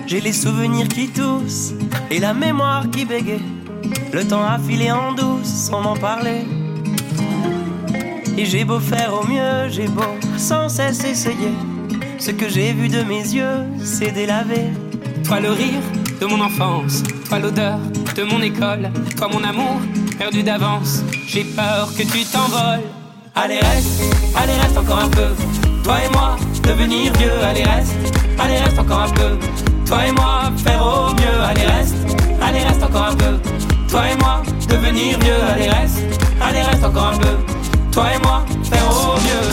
J'ai les souvenirs qui toussent et la mémoire qui bégaye. Le temps a filé en douce sans m'en parler. Et j'ai beau faire au mieux, j'ai beau sans cesse essayer. Ce que j'ai vu de mes yeux, c'est délavé. Toi le rire de mon enfance, toi l'odeur de mon école, toi mon amour perdu d'avance. J'ai peur que tu t'envoles. Allez reste encore un peu. Toi et moi, devenir vieux. Allez reste encore un peu. Toi et moi, faire au mieux. Allez reste encore un peu. Toi et moi, devenir vieux. Allez reste encore un peu. Toi et moi, faire au mieux.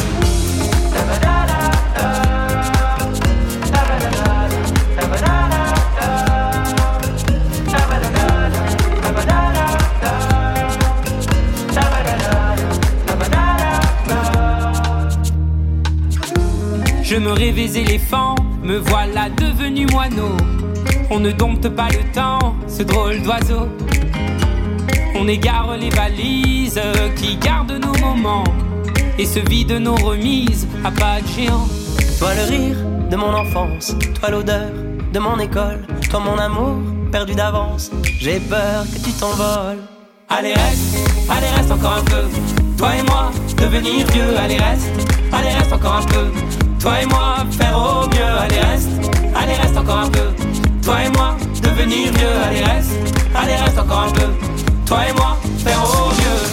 Je me rêvais éléphant, me voilà devenu moineau. On ne dompte pas le temps, ce drôle d'oiseau. On égare les valises qui gardent nos moments et se vident nos remises à pas de géant. Toi le rire de mon enfance, toi l'odeur de mon école, toi mon amour perdu d'avance. J'ai peur que tu t'envoles. Allez reste encore un peu. Toi et moi, devenir vieux. Allez reste encore un peu. Toi et moi, faire au mieux. Allez reste encore un peu. Toi et moi, devenir vieux. Allez reste encore un peu. Toi et moi, faire au mieux.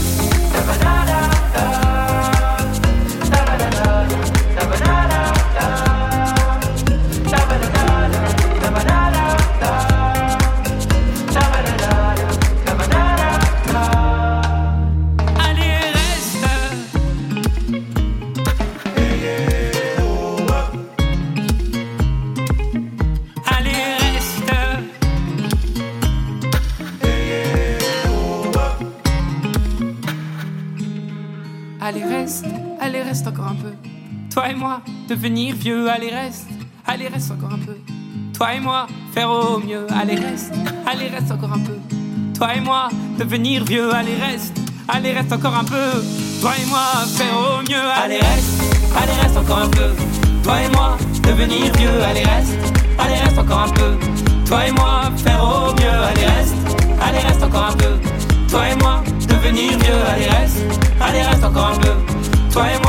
Allez reste encore un peu. Toi et moi, devenir vieux. Allez reste encore un peu. Toi et moi, faire au mieux. Allez reste encore un peu. Toi et moi, devenir vieux. Allez reste encore un peu. Toi et moi, faire au mieux. Allez reste encore un peu. Toi et moi, devenir vieux. Allez reste encore un peu. Toi et moi, faire au mieux. Allez reste encore un peu. Toi et moi, devenir vieux. Allez reste encore un peu. Toi et moi.